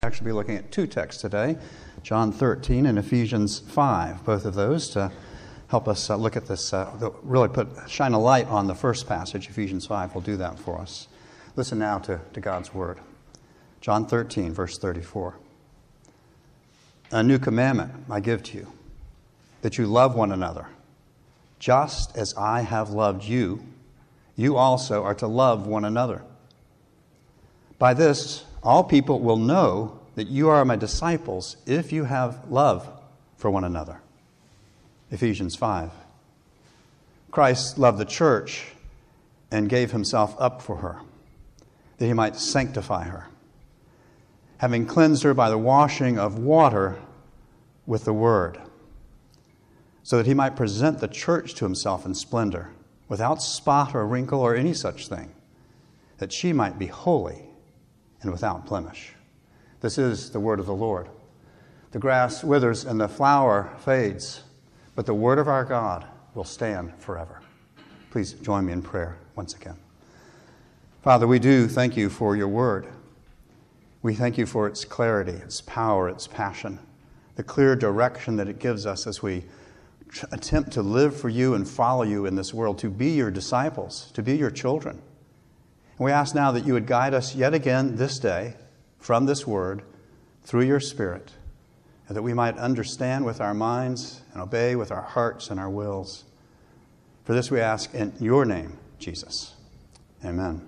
Actually be looking at two texts today, John 13 and Ephesians 5, both of those to help us look at this, really shine a light on the first passage. Ephesians 5 will do that for us. Listen now to God's Word. John 13, verse 34. A new commandment I give to you, that you love one another. Just as I have loved you, you also are to love one another. By this, all people will know that you are my disciples if you have love for one another. Ephesians 5. Christ loved the church and gave himself up for her, that he might sanctify her, having cleansed her by the washing of water with the word, so that he might present the church to himself in splendor, without spot or wrinkle or any such thing, that she might be holy and without blemish. This is the word of the Lord. The grass withers and the flower fades, but the word of our God will stand forever. Please join me in prayer once again. Father, we do thank you for your word. We thank you for its clarity, its power, its passion, the clear direction that it gives us as we attempt to live for you and follow you in this world, to be your disciples, to be your children. And we ask now that you would guide us yet again this day from this word through your Spirit, and that we might understand with our minds and obey with our hearts and our wills. For this we ask in your name, Jesus. Amen.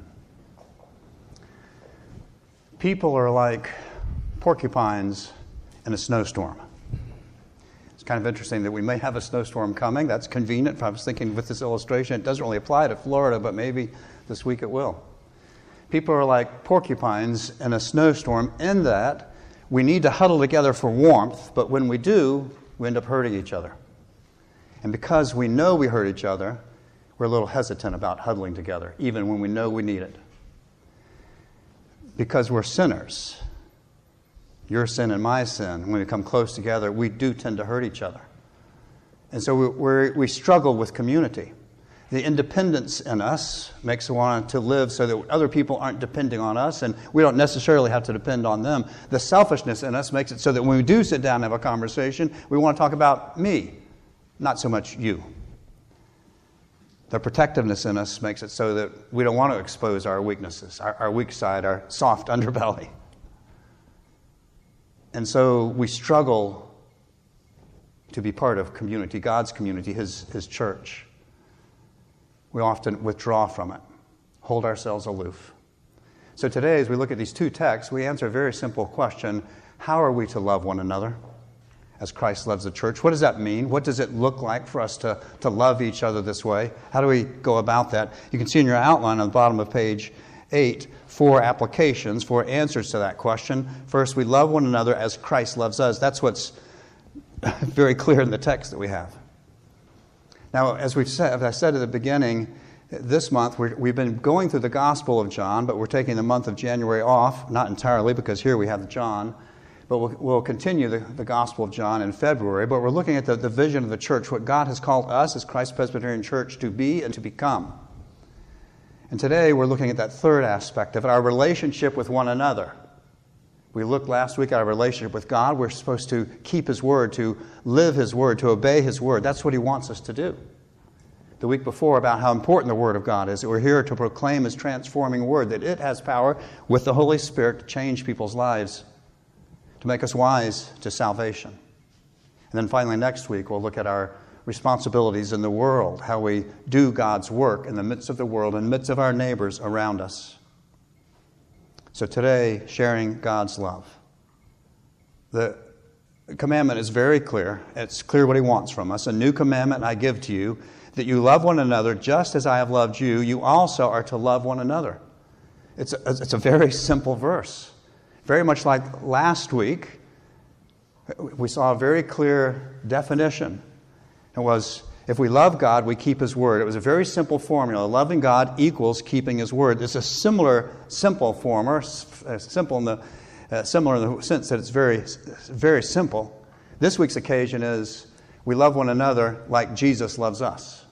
People are like porcupines in a snowstorm. It's kind of interesting that we may have a snowstorm coming. That's convenient. If I was thinking with this illustration, it doesn't really apply to Florida, but maybe this week it will. People are like porcupines in a snowstorm in that we need to huddle together for warmth, but when we do, we end up hurting each other. And because we know we hurt each other, we're a little hesitant about huddling together, even when we know we need it. Because we're sinners. Your sin and my sin. When we come close together, we do tend to hurt each other. And so we struggle with community. The independence in us makes us want to live so that other people aren't depending on us, and we don't necessarily have to depend on them. The selfishness in us makes it so that when we do sit down and have a conversation, we want to talk about me, not so much you. The protectiveness in us makes it so that we don't want to expose our weaknesses, our weak side, our soft underbelly. And so we struggle to be part of community, God's community, His church. We often withdraw from it, hold ourselves aloof. So today, as we look at these two texts, we answer a very simple question. How are we to love one another as Christ loves the church? What does that mean? What does it look like for us to love each other this way? How do we go about that? You can see in your outline on the bottom of page 8, 4 applications, 4 answers to that question. First, we love one another as Christ loves us. That's what's very clear in the text that we have. Now, as I said at the beginning, this month we've been going through the Gospel of John, but we're taking the month of January off, not entirely because here we have the John, but we'll continue the Gospel of John in February. But we're looking at the vision of the church, what God has called us as Christ Presbyterian Church to be and to become. And today we're looking at that third aspect of it, our relationship with one another. We looked last week at our relationship with God. We're supposed to keep His Word, to live His Word, to obey His Word. That's what He wants us to do. The week before about how important the Word of God is, that we're here to proclaim His transforming Word, that it has power with the Holy Spirit to change people's lives, to make us wise to salvation. And then finally next week we'll look at our responsibilities in the world, how we do God's work in the midst of the world, in the midst of our neighbors around us. So today, sharing God's love. The commandment is very clear. It's clear what He wants from us. A new commandment I give to you, that you love one another just as I have loved you. You also are to love one another. It's a very simple verse. Very much like last week, we saw a very clear definition. It was, if we love God, we keep His Word. It was a very simple formula. Loving God equals keeping His Word. It's a similar, simple former, similar in the sense that it's very, very simple. This week's occasion is we love one another like Jesus loves us.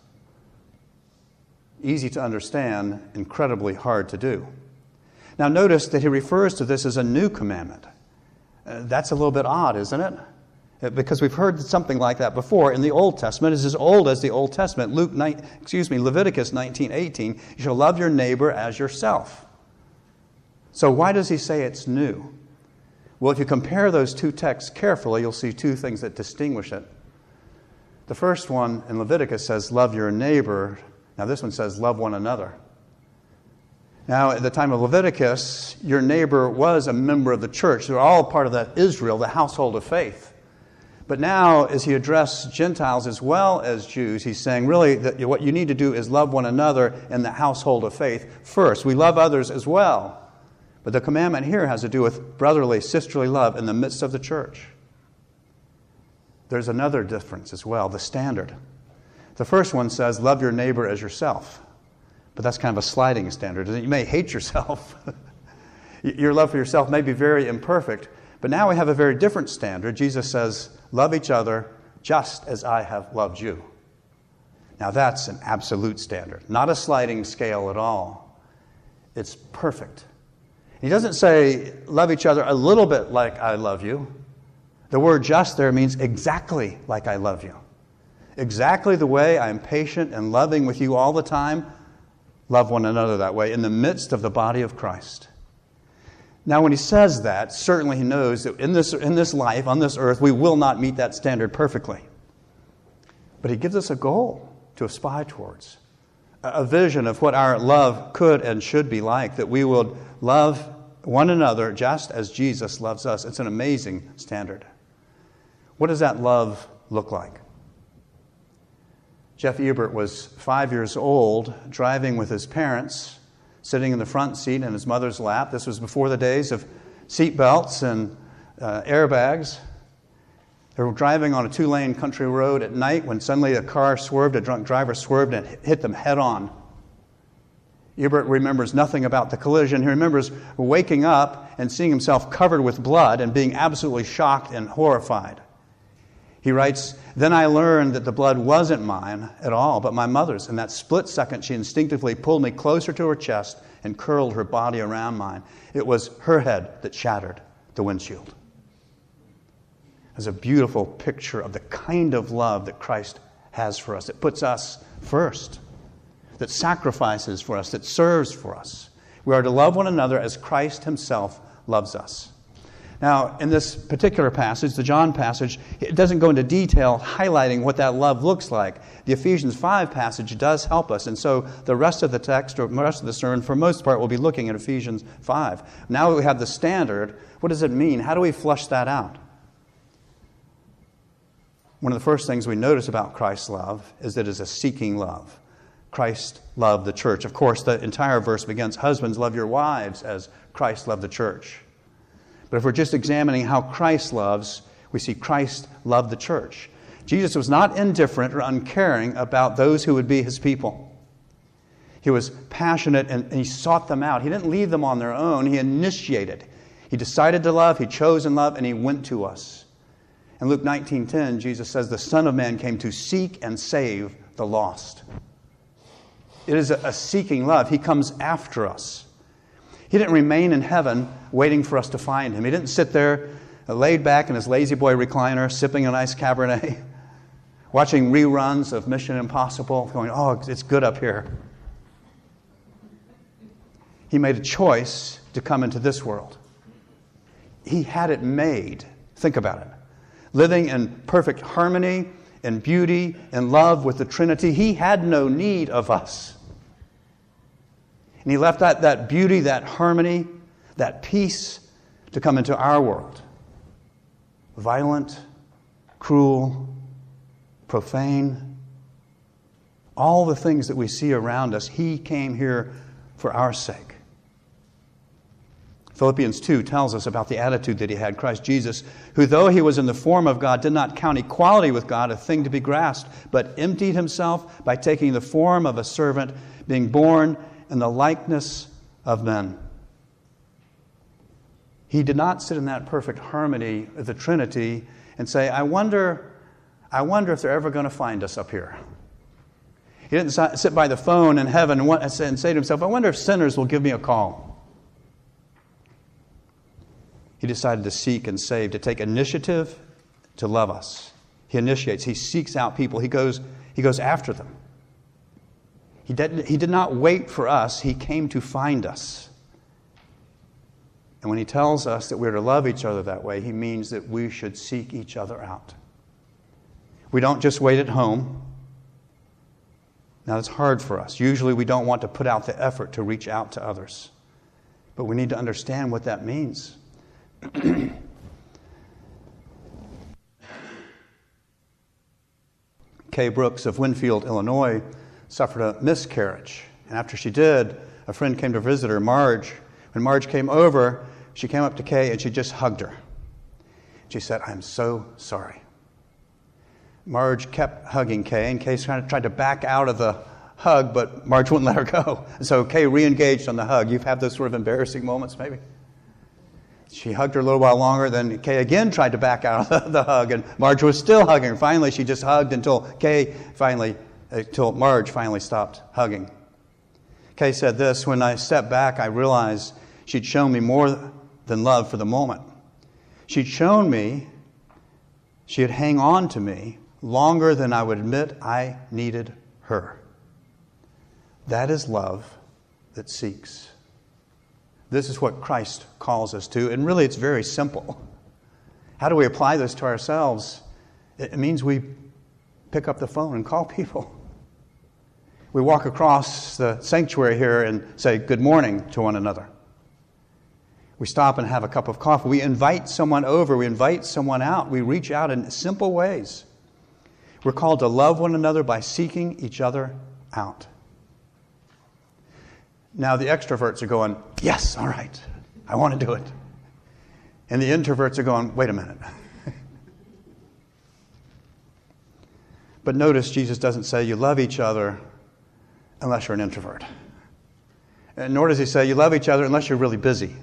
Easy to understand, incredibly hard to do. Now notice that he refers to this as a new commandment. That's a little bit odd, isn't it? Because we've heard something like that before in the Old Testament. It's as old as the Old Testament. Leviticus 19:18. You shall love your neighbor as yourself. So why does he say it's new? Well, if you compare those two texts carefully, you'll see two things that distinguish it. The first one in Leviticus says, love your neighbor. Now this one says, love one another. Now, at the time of Leviticus, your neighbor was a member of the church. They were all part of that Israel, the household of faith. But now, as he addressed Gentiles as well as Jews, he's saying, really, that what you need to do is love one another in the household of faith first. We love others as well. But the commandment here has to do with brotherly, sisterly love in the midst of the church. There's another difference as well, the standard. The first one says, love your neighbor as yourself. But that's kind of a sliding standard. You may hate yourself. Your love for yourself may be very imperfect. But now we have a very different standard. Jesus says, love each other just as I have loved you. Now that's an absolute standard. Not a sliding scale at all. It's perfect. He doesn't say, love each other a little bit like I love you. The word just there means exactly like I love you. Exactly the way I am patient and loving with you all the time. Love one another that way in the midst of the body of Christ. Now, when he says that, certainly he knows that in this life, on this earth, we will not meet that standard perfectly. But he gives us a goal to aspire towards, a vision of what our love could and should be like, that we would love one another just as Jesus loves us. It's an amazing standard. What does that love look like? Jeff Ebert was 5 years old, driving with his parents, sitting in the front seat in his mother's lap. This was before the days of seat belts and airbags. They were driving on a 2-lane country road at night when suddenly a car swerved, a drunk driver swerved and hit them head on. Ebert remembers nothing about the collision. He remembers waking up and seeing himself covered with blood and being absolutely shocked and horrified. He writes, then I learned that the blood wasn't mine at all, but my mother's. In that split second, she instinctively pulled me closer to her chest and curled her body around mine. It was her head that shattered the windshield. It's a beautiful picture of the kind of love that Christ has for us. It puts us first, that sacrifices for us, that serves for us. We are to love one another as Christ himself loves us. Now, in this particular passage, the John passage, it doesn't go into detail highlighting what that love looks like. The Ephesians 5 passage does help us, and so the rest of the text, or the rest of the sermon, for most part, will be looking at Ephesians 5. Now that we have the standard, what does it mean? How do we flesh that out? One of the first things we notice about Christ's love is that it is a seeking love. Christ loved the church. Of course, the entire verse begins, husbands, love your wives as Christ loved the church. But if we're just examining how Christ loves, we see Christ loved the church. Jesus was not indifferent or uncaring about those who would be his people. He was passionate and he sought them out. He didn't leave them on their own. He initiated. He decided to love, he chose in love, and he went to us. In Luke 19:10, Jesus says, the Son of Man came to seek and save the lost. It is a seeking love. He comes after us. He didn't remain in heaven waiting for us to find him. He didn't sit there laid back in his lazy boy recliner, sipping a nice Cabernet, watching reruns of Mission Impossible, going, oh, it's good up here. He made a choice to come into this world. He had it made. Think about it. Living in perfect harmony and beauty and love with the Trinity. He had no need of us. And he left that beauty, that harmony, that peace to come into our world. Violent, cruel, profane, all the things that we see around us, he came here for our sake. Philippians 2 tells us about the attitude that he had, Christ Jesus, who though he was in the form of God, did not count equality with God a thing to be grasped, but emptied himself by taking the form of a servant, being born in the likeness of men. He did not sit in that perfect harmony of the Trinity and say, I wonder if they're ever going to find us up here. He didn't sit by the phone in heaven and say to himself, I wonder if sinners will give me a call. He decided to seek and save, to take initiative to love us. He initiates. He seeks out people. He goes after them. He did not wait for us. He came to find us. And when he tells us that we're to love each other that way, he means that we should seek each other out. We don't just wait at home. Now, it's hard for us. Usually we don't want to put out the effort to reach out to others. But we need to understand what that means. Kay Brooks of Winfield, Illinois, suffered a miscarriage. And after she did, a friend came to visit her, Marge. When Marge came over, she came up to Kay and she just hugged her. She said, "I'm so sorry." Marge kept hugging Kay, and Kay tried to back out of the hug, but Marge wouldn't let her go. And so Kay re-engaged on the hug. You've had those sort of embarrassing moments, maybe? She hugged her a little while longer, then Kay again tried to back out of the hug, and Marge was still hugging her. Finally, she just hugged until Marge finally stopped hugging. Kay said this, "When I stepped back, I realized she'd shown me more than love for the moment. She'd shown me she'd hang on to me longer than I would admit I needed her." That is love that seeks. This is what Christ calls us to, and really it's very simple. How do we apply this to ourselves? It means we pick up the phone and call people. We walk across the sanctuary here and say good morning to one another. We stop and have a cup of coffee. We invite someone over. We invite someone out. We reach out in simple ways. We're called to love one another by seeking each other out. Now the extroverts are going, "Yes, all right, I want to do it." And the introverts are going, "Wait a minute." But notice Jesus doesn't say you love each other unless you're an introvert. And nor does he say you love each other unless you're really busy.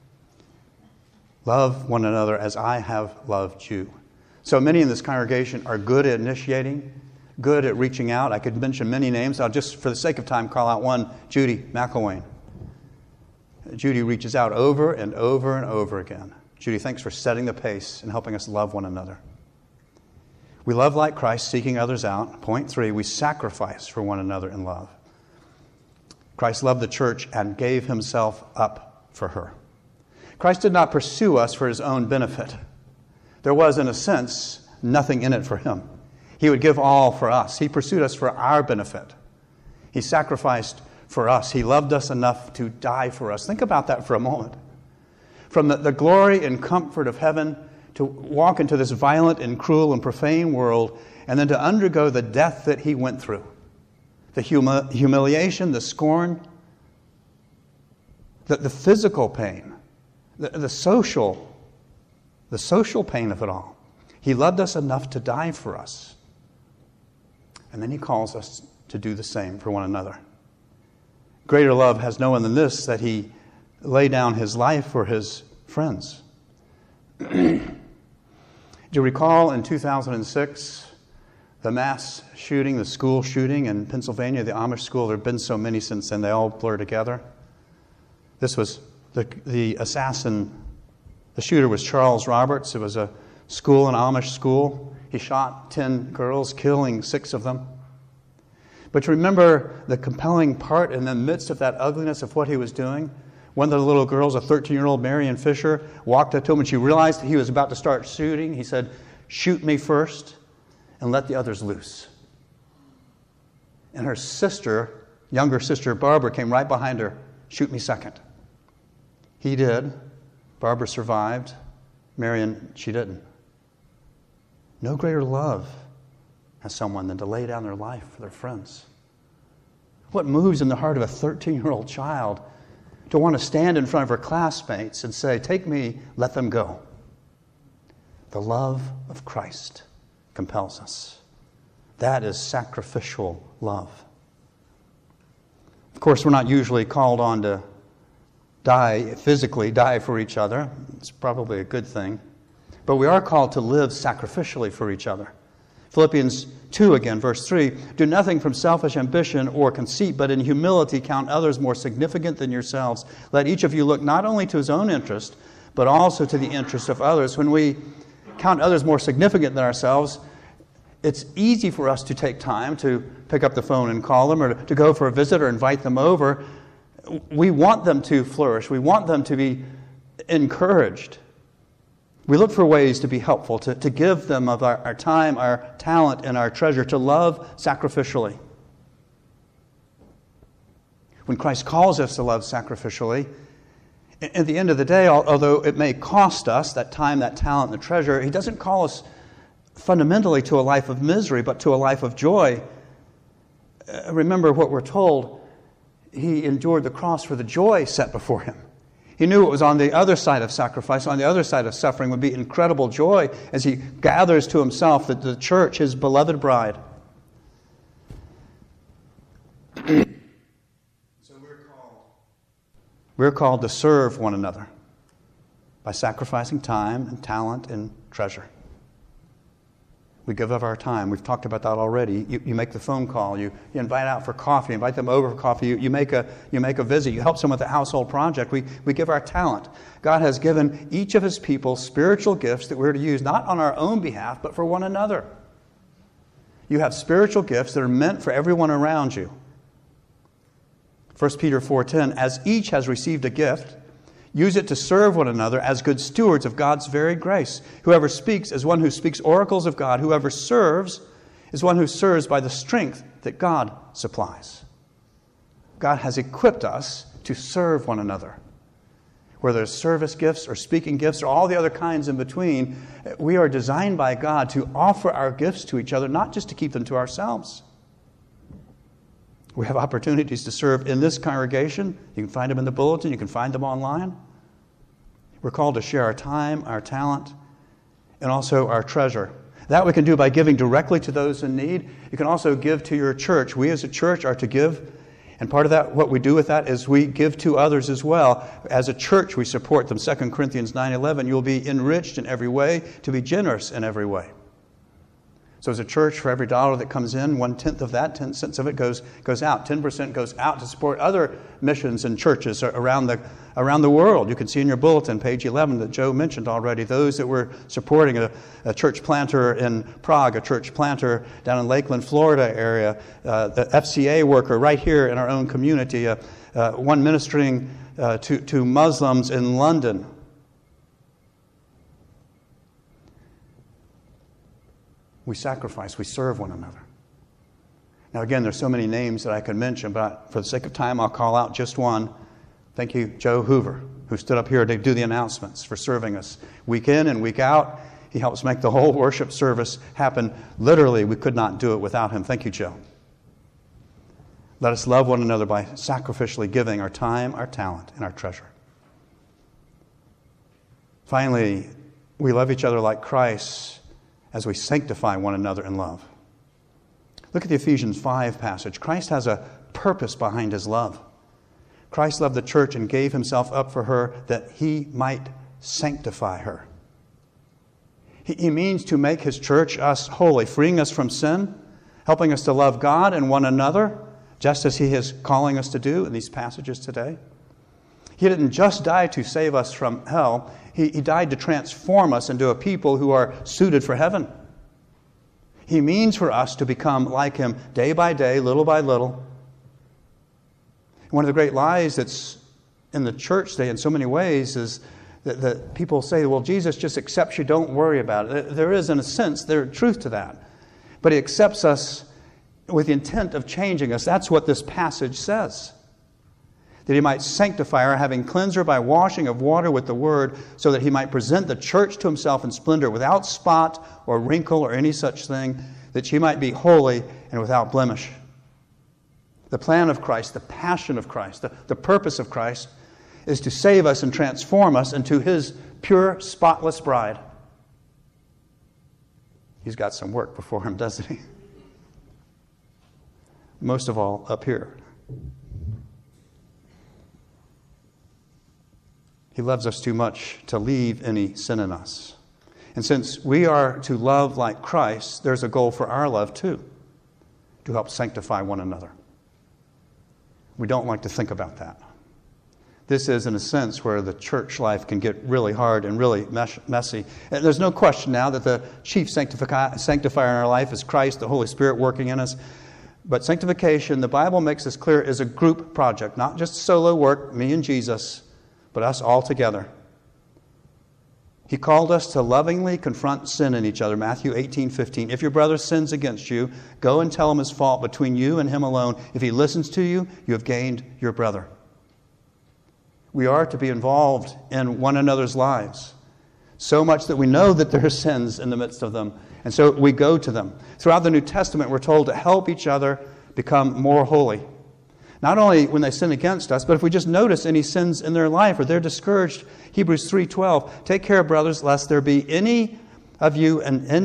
Love one another as I have loved you. So many in this congregation are good at initiating, good at reaching out. I could mention many names. I'll just, for the sake of time, call out one, Judy McElwain. Judy reaches out over and over and over again. Judy, thanks for setting the pace and helping us love one another. We love like Christ, seeking others out. Point 3, we sacrifice for one another in love. Christ loved the church and gave himself up for her. Christ did not pursue us for his own benefit. There was, in a sense, nothing in it for him. He would give all for us. He pursued us for our benefit. He sacrificed for us. He loved us enough to die for us. Think about that for a moment. From the glory and comfort of heaven to walk into this violent and cruel and profane world, and then to undergo the death that he went through. The humiliation, the scorn, the physical pain, the social pain of it all. He loved us enough to die for us. And then he calls us to do the same for one another. Greater love has no one than this, that he lay down his life for his friends. Do you recall in 2006, the mass shooting, the school shooting in Pennsylvania, the Amish school? There have been so many since then, they all blur together. This was the assassin. The shooter was Charles Roberts. It was a school, an Amish school. He shot 10 girls, killing 6 of them. But remember the compelling part in the midst of that ugliness of what he was doing? One of the little girls, a 13-year-old Marion Fisher, walked up to him and she realized he was about to start shooting. He said, "Shoot me first and let the others loose." And her sister, younger sister Barbara, came right behind her. "Shoot me second." He did. Barbara survived. Marion, she didn't. No greater love has someone than to lay down their life for their friends. What moves in the heart of a 13-year-old child to want to stand in front of her classmates and say, "Take me, let them go"? The love of Christ compels us. That is sacrificial love. Of course, we're not usually called on to physically die for each other. It's probably a good thing. But we are called to live sacrificially for each other. Philippians 2 again, verse 3, "Do nothing from selfish ambition or conceit, but in humility count others more significant than yourselves. Let each of you look not only to his own interest, but also to the interest of others. When we count others more significant than ourselves, it's easy for us to take time to pick up the phone and call them, or to go for a visit or invite them over. We want them to flourish. We want them to be encouraged. We look for ways to be helpful, to give them of our time, our talent, and our treasure, to love sacrificially. When Christ calls us to love sacrificially, at the end of the day, although it may cost us that time, that talent, and the treasure, He doesn't call us fundamentally to a life of misery, but to a life of joy. Remember what we're told. He endured the cross for the joy set before Him. He knew it was on the other side of sacrifice, on the other side of suffering, would be incredible joy as He gathers to Himself the church, His beloved bride. So we're called to serve one another by sacrificing time and talent and treasure. We give of our time. We've talked about that already. You make the phone call. You invite out for coffee. Invite them over for coffee. You make a visit. You help someone with a household project. We give our talent. God has given each of His people spiritual gifts that we're to use not on our own behalf, but for one another. You have spiritual gifts that are meant for everyone around you. 1 Peter 4:10, as each has received a gift, use it to serve one another as good stewards of God's varied grace. Whoever speaks is one who speaks oracles of God. Whoever serves is one who serves by the strength that God supplies. God has equipped us to serve one another. Whether it's service gifts or speaking gifts or all the other kinds in between, we are designed by God to offer our gifts to each other, not just to keep them to ourselves. We have opportunities to serve in this congregation. You can find them in the bulletin. You can find them online. We're called to share our time, our talent, and also our treasure. That we can do by giving directly to those in need. You can also give to your church. We as a church are to give. And part of that, what we do with that is we give to others as well. As a church, we support them. 2 Corinthians 9:11, you'll be enriched in every way, to be generous in every way. So as a church, for every dollar that comes in, 1/10 of that, 10 cents of it goes out. 10% goes out to support other missions and churches around the world. You can see in your bulletin, page 11, that Joe mentioned already, those that we're supporting, a church planter in Prague, a church planter down in Lakeland, Florida area, the FCA worker right here in our own community, one ministering to Muslims in London. We sacrifice, we serve one another. Now again, there's so many names that I could mention, but for the sake of time, I'll call out just one. Thank you, Joe Hoover, who stood up here to do the announcements, for serving us week in and week out. He helps make the whole worship service happen. Literally, we could not do it without him. Thank you, Joe. Let us love one another by sacrificially giving our time, our talent, and our treasure. Finally, we love each other like Christ as we sanctify one another in love. Look at the Ephesians 5 passage. Christ has a purpose behind His love. Christ loved the church and gave Himself up for her that He might sanctify her. He means to make His church, us, holy, freeing us from sin, helping us to love God and one another, just as He is calling us to do in these passages today. He didn't just die to save us from hell. He died to transform us into a people who are suited for heaven. He means for us to become like Him day by day, little by little. One of the great lies that's in the church today in so many ways is that people say, well, Jesus just accepts you, don't worry about it. There is, in a sense, there's truth to that. But He accepts us with the intent of changing us. That's what this passage says. That He might sanctify her, having cleansed her by washing of water with the word, so that He might present the church to Himself in splendor, without spot or wrinkle or any such thing, that she might be holy and without blemish. The plan of Christ, the passion of Christ, the purpose of Christ is to save us and transform us into His pure, spotless bride. He's got some work before Him, doesn't He? Most of all, up here. He loves us too much to leave any sin in us. And since we are to love like Christ, there's a goal for our love too, to help sanctify one another. We don't like to think about that. This is, in a sense, where the church life can get really hard and really messy. And there's no question now that the chief sanctifier in our life is Christ, the Holy Spirit working in us. But sanctification, the Bible makes this clear, is a group project, not just solo work, me and Jesus, but us all together. He called us to lovingly confront sin in each other, Matthew 18:15. If your brother sins against you, go and tell him his fault between you and him alone. If he listens to you, you have gained your brother. We are to be involved in one another's lives, so much that we know that there are sins in the midst of them. And so we go to them. Throughout the New Testament, we're told to help each other become more holy. Not only when they sin against us, but if we just notice any sins in their life or they're discouraged, Hebrews 3:12, take care, brothers, lest there be any of you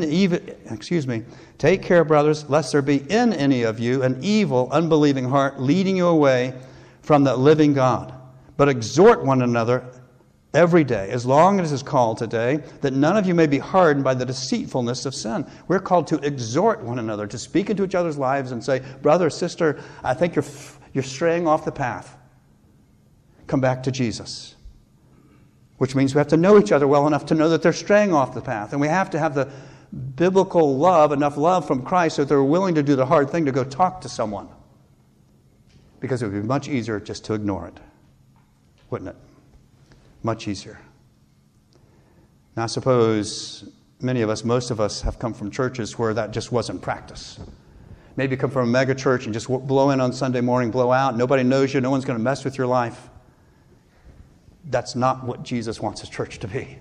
take care, brothers, lest there be in any of you an evil, unbelieving heart leading you away from the living God. But exhort one another every day, as long as it is called today, that none of you may be hardened by the deceitfulness of sin. We're called to exhort one another, to speak into each other's lives and say, brother, sister, I think you're straying off the path. Come back to Jesus. Which means we have to know each other well enough to know that they're straying off the path. And we have to have the biblical love, enough love from Christ so that they're willing to do the hard thing to go talk to someone. Because it would be much easier just to ignore it. Wouldn't it? Much easier. Now, I suppose many of us, most of us, have come from churches where that just wasn't practice. Maybe you come from a mega church and just blow in on Sunday morning, blow out. Nobody knows you. No one's going to mess with your life. That's not what Jesus wants his church to be.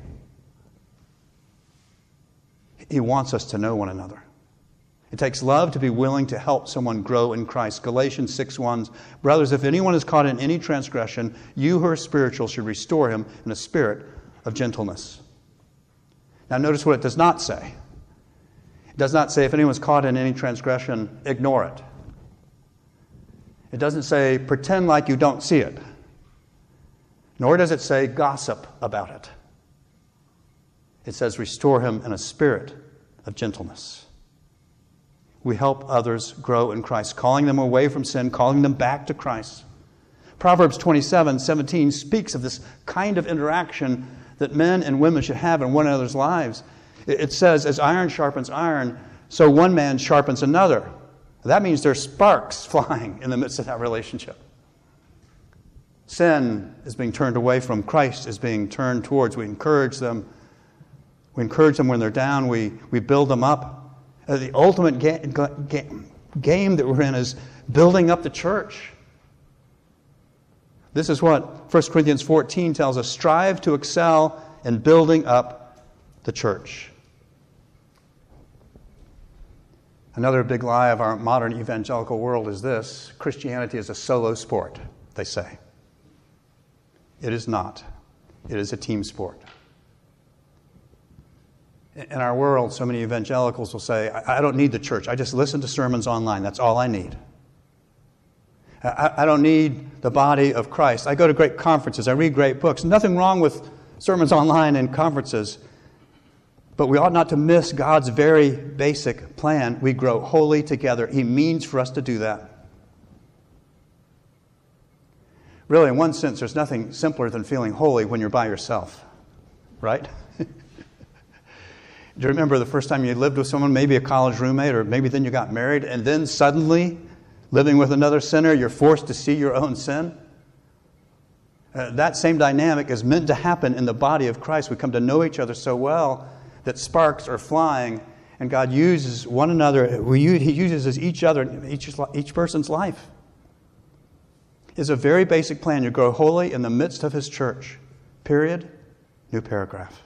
He wants us to know one another. It takes love to be willing to help someone grow in Christ. Galatians 6:1, brothers, if anyone is caught in any transgression, you who are spiritual should restore him in a spirit of gentleness. Now notice what it does not say. It does not say if anyone's caught in any transgression, ignore it. It doesn't say pretend like you don't see it. Nor does it say gossip about it. It says restore him in a spirit of gentleness. We help others grow in Christ, calling them away from sin, calling them back to Christ. Proverbs 27:17 speaks of this kind of interaction that men and women should have in one another's lives. It says, as iron sharpens iron, so one man sharpens another. That means there's sparks flying in the midst of that relationship. Sin is being turned away from. Christ is being turned towards. We encourage them. We encourage them when they're down. We build them up. The ultimate game that we're in is building up the church. This is what 1 Corinthians 14 tells us. Strive to excel in building up the church. Another big lie of our modern evangelical world is this. Christianity is a solo sport, they say. It is not. It is a team sport. In our world, so many evangelicals will say, I don't need the church. I just listen to sermons online. That's all I need. I don't need the body of Christ. I go to great conferences. I read great books. Nothing wrong with sermons online and conferences. But we ought not to miss God's very basic plan. We grow holy together. He means for us to do that. Really, in one sense, there's nothing simpler than feeling holy when you're by yourself. Right? Do you remember the first time you lived with someone, maybe a college roommate, or maybe then you got married, and then suddenly, living with another sinner, you're forced to see your own sin? That same dynamic is meant to happen in the body of Christ. We come to know each other so well that sparks are flying, and God uses one another. He uses each other in each person's life. It's a very basic plan. You grow holy in the midst of His church. Period. New paragraph.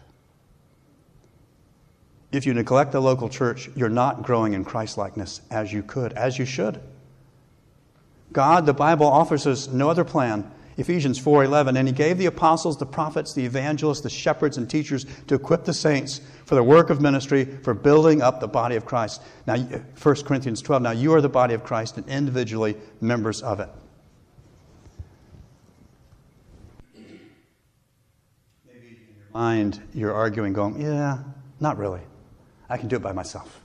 If you neglect the local church, you're not growing in Christ-likeness as you could, as you should. God, the Bible, offers us no other plan. Ephesians 4:11, and He gave the apostles, the prophets, the evangelists, the shepherds, and teachers to equip the saints for the work of ministry, for building up the body of Christ. Now, 1 Corinthians 12, now you are the body of Christ and individually members of it. Maybe in your mind you're arguing, going, yeah, not really. I can do it by myself.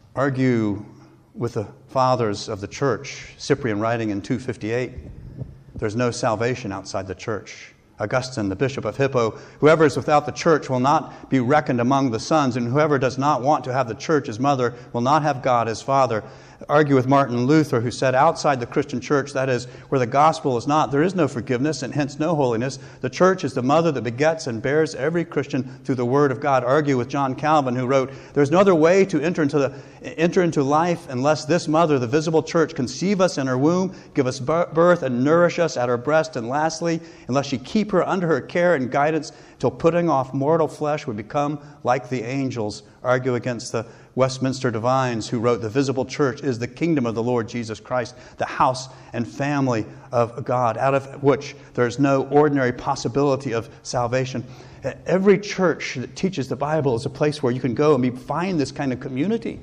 Argue with the fathers of the church, Cyprian writing in 258, There's no salvation outside the church. Augustine, the bishop of Hippo, whoever is without the church will not be reckoned among the sons, and whoever does not want to have the church as mother will not have God as father. Argue with Martin Luther, who said outside the Christian church, that is, where the gospel is not, there is no forgiveness and hence no holiness. The church is the mother that begets and bears every Christian through the word of God. Argue with John Calvin, who wrote, there's no other way to enter into life unless this mother, the visible church, conceive us in her womb, give us birth and nourish us at her breast, and lastly, unless she keep her under her care and guidance till putting off mortal flesh we become like the angels. Argue against the Westminster Divines, who wrote, the visible church is the kingdom of the Lord Jesus Christ, the house and family of God, out of which there is no ordinary possibility of salvation. Every church that teaches the Bible is a place where you can go and find this kind of community.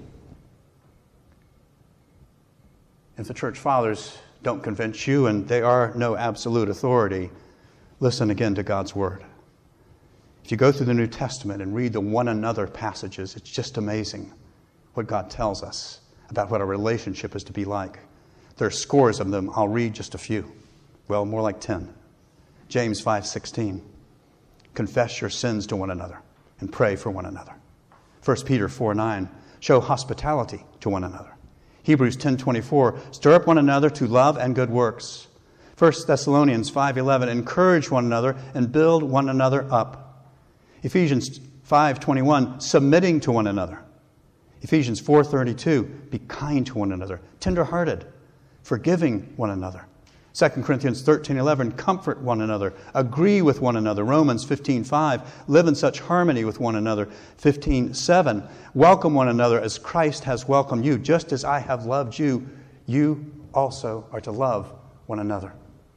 If the church fathers don't convince you, and they are no absolute authority, listen again to God's word. If you go through the New Testament and read the one another passages, it's just amazing what God tells us about what a relationship is to be like. There are scores of them. I'll read just a few. Well, more like 10. James 5:16. Confess your sins to one another and pray for one another. 1 Peter 4:9. Show hospitality to one another. Hebrews 10:24. Stir up one another to love and good works. 1 Thessalonians 5:11. Encourage one another and build one another up. Ephesians 5:21, submitting to one another. Ephesians 4:32, be kind to one another, tender-hearted, forgiving one another. 2 Corinthians 13:11, comfort one another, agree with one another. Romans 15:5, live in such harmony with one another. 15:7, welcome one another as Christ has welcomed you. Just as I have loved you, you also are to love one another.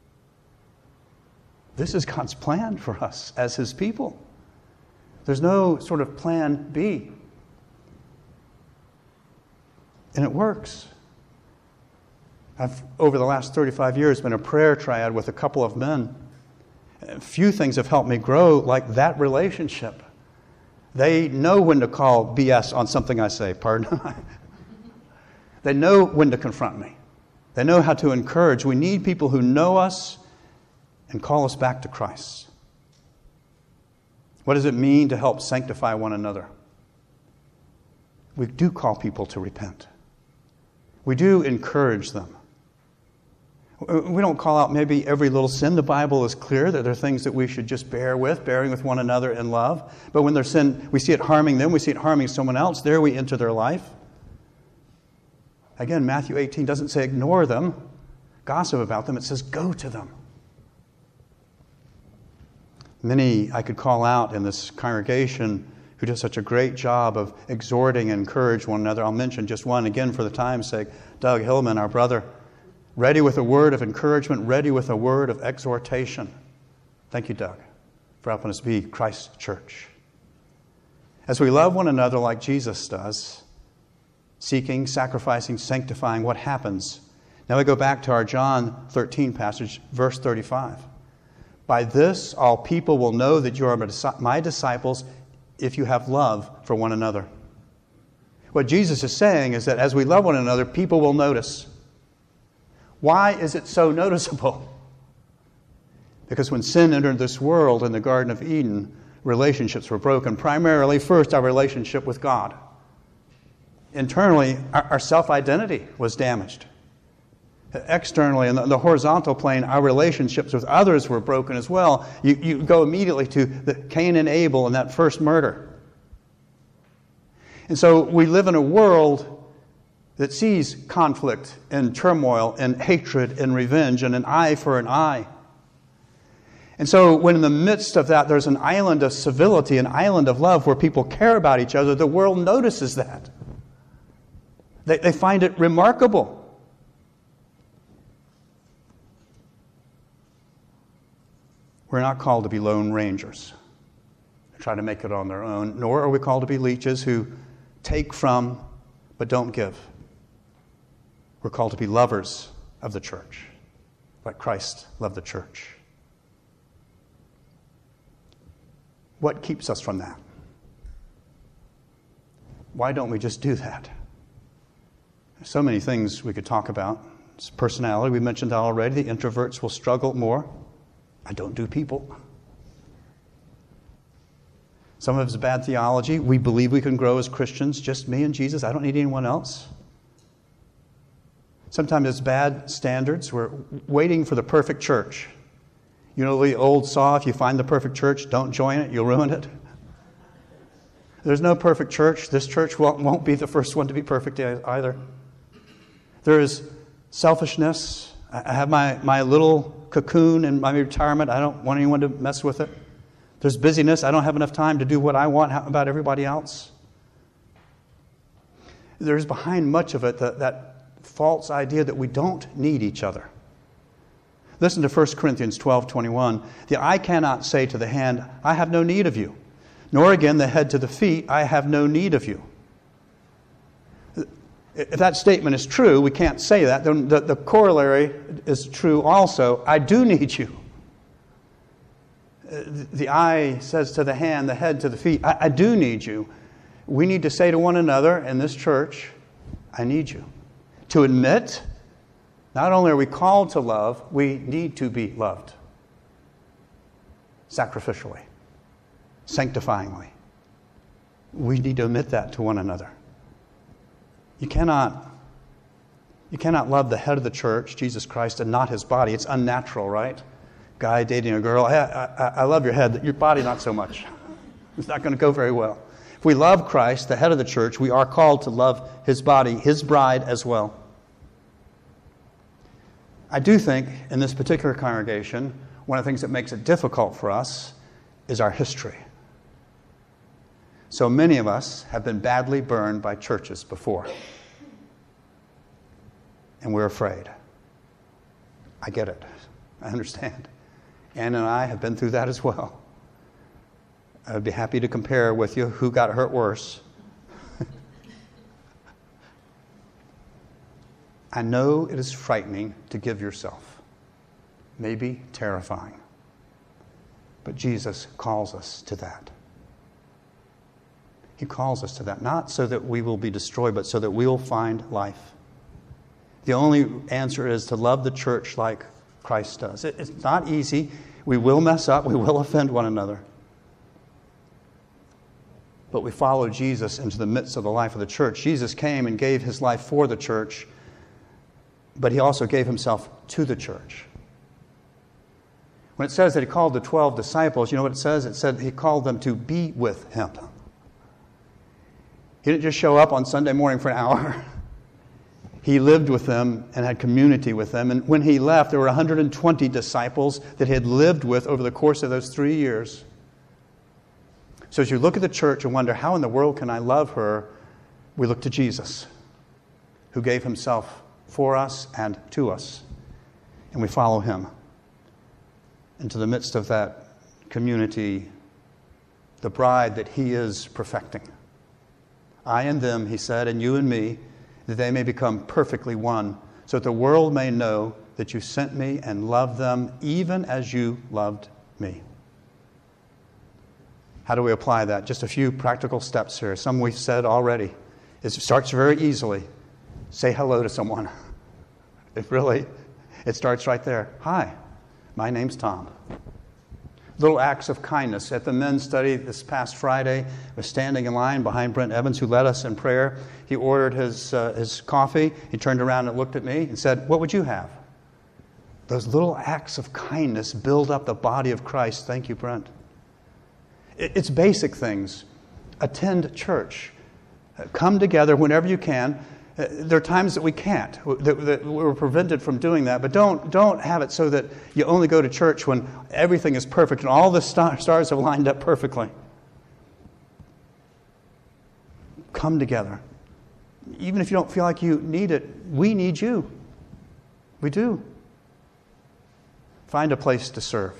This is God's plan for us as His people. There's no sort of plan B. And it works. I've, over the last 35 years, been a prayer triad with a couple of men. Few things have helped me grow like that relationship. They know when to call BS on something I say, pardon. They know when to confront me. They know how to encourage. We need people who know us and call us back to Christ. What does it mean to help sanctify one another? We do call people to repent. We do encourage them. We don't call out maybe every little sin. The Bible is clear that there are things that we should just bearing with one another in love. But when there's sin, we see it harming them, we see it harming someone else, there we enter their life. Again, Matthew 18 doesn't say ignore them, gossip about them. It says go to them. Many I could call out in this congregation who does such a great job of exhorting and encourage one another. I'll mention just one again for the time's sake. Doug Hillman, our brother, ready with a word of encouragement, ready with a word of exhortation. Thank you, Doug, for helping us be Christ's church. As we love one another like Jesus does, seeking, sacrificing, sanctifying, what happens? Now we go back to our John 13 passage, verse 35. By this, all people will know that you are my disciples if you have love for one another. What Jesus is saying is that as we love one another, people will notice. Why is it so noticeable? Because when sin entered this world in the Garden of Eden, relationships were broken. Primarily, first, our relationship with God. Internally, our self-identity was damaged. Externally, in the horizontal plane, our relationships with others were broken as well. You go immediately to the Cain and Abel and that first murder. And so we live in a world that sees conflict and turmoil and hatred and revenge and an eye for an eye. And so when in the midst of that there's an island of civility, an island of love where people care about each other, the world notices that. They find it remarkable. We're not called to be lone rangers, try to make it on their own, nor are we called to be leeches who take from but don't give. We're called to be lovers of the church, like Christ loved the church. What keeps us from that? Why don't we just do that? There's so many things we could talk about. It's personality. We mentioned that already. The introverts will struggle more. I don't do people. Some of it's bad theology. We believe we can grow as Christians, just me and Jesus. I don't need anyone else. Sometimes it's bad standards. We're waiting for the perfect church. You know the old saw, if you find the perfect church, don't join it, you'll ruin it. There's no perfect church. This church won't be the first one to be perfect either. There is selfishness. I have my little cocoon in my retirement. I don't want anyone to mess with it. There's busyness. I don't have enough time to do what I want. How about everybody else? There's behind much of it that false idea that we don't need each other. Listen to 1 Corinthians 12:21. The eye cannot say to the hand, I have no need of you. Nor again the head to the feet, I have no need of you. If that statement is true, we can't say that. Then the corollary is true also. I do need you. The eye says to the hand, the head to the feet, I do need you. We need to say to one another in this church, I need you. To admit, not only are we called to love, we need to be loved. Sacrificially. Sanctifyingly. We need to admit that to one another. You cannot love the head of the church, Jesus Christ, and not his body. It's unnatural, right? Guy dating a girl, I love your head, your body not so much. It's not going to go very well. If we love Christ, the head of the church, we are called to love his body, his bride as well. I do think in this particular congregation, one of the things that makes it difficult for us is our history. So many of us have been badly burned by churches before. And we're afraid. I get it. I understand. Ann and I have been through that as well. I would be happy to compare with you who got hurt worse. I know it is frightening to give yourself. Maybe terrifying. But Jesus calls us to that. He calls us to that, not so that we will be destroyed, but so that we will find life. The only answer is to love the church like Christ does. It's not easy. We will mess up. We will offend one another. But we follow Jesus into the midst of the life of the church. Jesus came and gave his life for the church, but he also gave himself to the church. When it says that he called the 12 disciples, you know what it says? It said he called them to be with him. He didn't just show up on Sunday morning for an hour. He lived with them and had community with them. And when he left, there were 120 disciples that he had lived with over the course of those 3 years. So as you look at the church and wonder, how in the world can I love her? We look to Jesus, who gave himself for us and to us. And we follow him. Into the midst of that community, the bride that he is perfecting. I and them, he said, and you and me, that they may become perfectly one, so that the world may know that you sent me and loved them even as you loved me. How do we apply that? Just a few practical steps here. Some we've said already. It starts very easily. Say hello to someone. It starts right there. Hi, my name's Tom. Little acts of kindness. At the men's study this past Friday, I was standing in line behind Brent Evans, who led us in prayer. He ordered his coffee. He turned around and looked at me and said, "What would you have?" Those little acts of kindness build up the body of Christ. Thank you, Brent. It's basic things. Attend church. Come together whenever you can. There are times that we can't, that we're prevented from doing that, but don't have it so that you only go to church when everything is perfect and all the stars have lined up perfectly. Come together. Even if you don't feel like you need it, we need you. We do. Find a place to serve.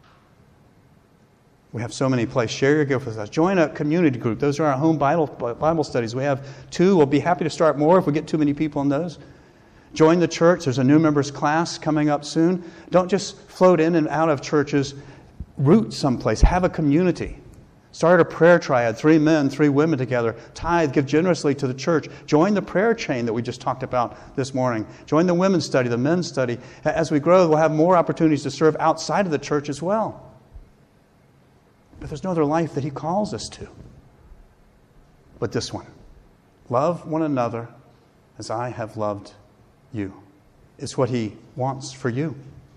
We have so many places. Share your gift with us. Join a community group. Those are our home Bible studies. We have 2. We'll be happy to start more if we get too many people in those. Join the church. There's a new members class coming up soon. Don't just float in and out of churches. Root someplace. Have a community. Start a prayer triad, 3 men, 3 women together. Tithe, give generously to the church. Join the prayer chain that we just talked about this morning. Join the women's study, the men's study. As we grow, we'll have more opportunities to serve outside of the church as well. But there's no other life that He calls us to but this one. Love one another as I have loved you. It's what He wants for you.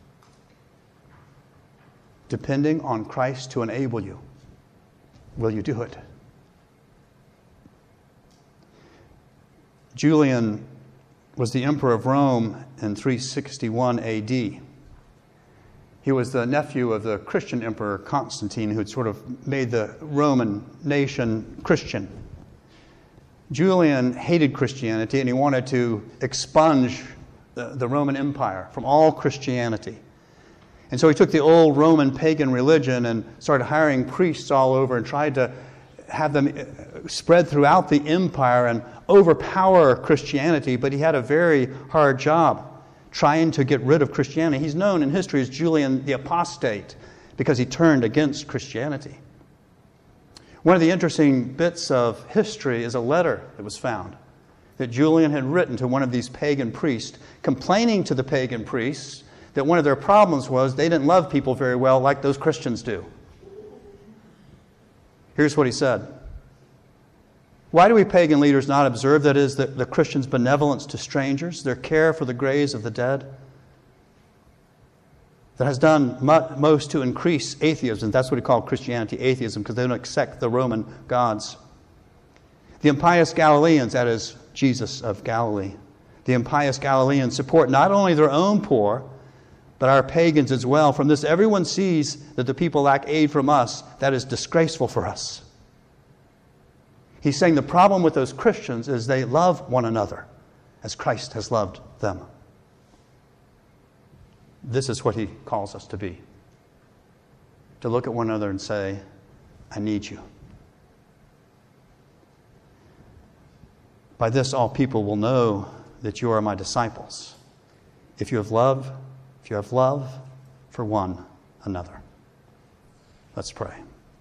Depending on Christ to enable you. Will you do it? Julian was the emperor of Rome in 361 A.D. He was the nephew of the Christian emperor Constantine, who had sort of made the Roman nation Christian. Julian hated Christianity, and he wanted to expunge the Roman Empire from all Christianity. And so he took the old Roman pagan religion and started hiring priests all over and tried to have them spread throughout the empire and overpower Christianity. But he had a very hard job trying to get rid of Christianity. He's known in history as Julian the Apostate because he turned against Christianity. One of the interesting bits of history is a letter that was found that Julian had written to one of these pagan priests, complaining to the pagan priests that one of their problems was they didn't love people very well like those Christians do. Here's what he said. Why do we pagan leaders not observe, that is, the Christians' benevolence to strangers, their care for the graves of the dead? That has done most to increase atheism. That's what he called Christianity, atheism, because they don't accept the Roman gods. The impious Galileans, that is, Jesus of Galilee, the impious Galileans support not only their own poor, but our pagans as well. From this, everyone sees that the people lack aid from us. That is disgraceful for us. He's saying the problem with those Christians is they love one another as Christ has loved them. This is what He calls us to be. To look at one another and say, I need you. By this all people will know that you are my disciples, if you have love for one another. Let's pray.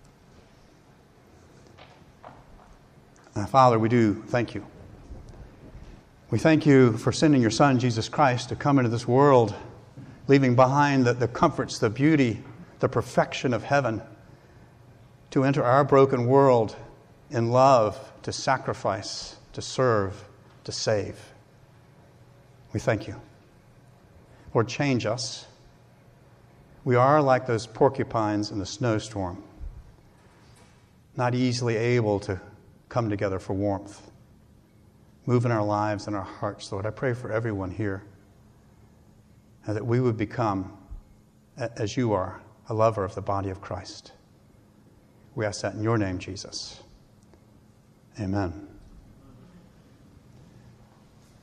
Father, we do thank you. We thank you for sending your Son, Jesus Christ, to come into this world, leaving behind the comforts, the beauty, the perfection of heaven, to enter our broken world in love, to sacrifice, to serve, to save. We thank you. Lord, change us. We are like those porcupines in the snowstorm, not easily able to come together for warmth. Move in our lives and our hearts, Lord. I pray for everyone here, and that we would become, as you are, a lover of the body of Christ. We ask that in your name, Jesus. Amen.